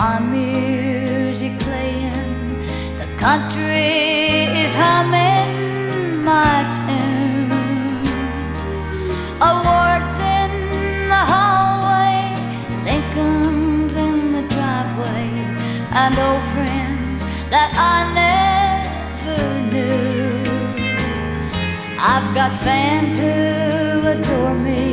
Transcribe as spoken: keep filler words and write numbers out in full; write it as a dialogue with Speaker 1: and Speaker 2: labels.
Speaker 1: my music playing, the country is humming my tunes. I worked in the hallway, Lincoln's in the driveway, and old friends that I never knew. I've got fans who adore me,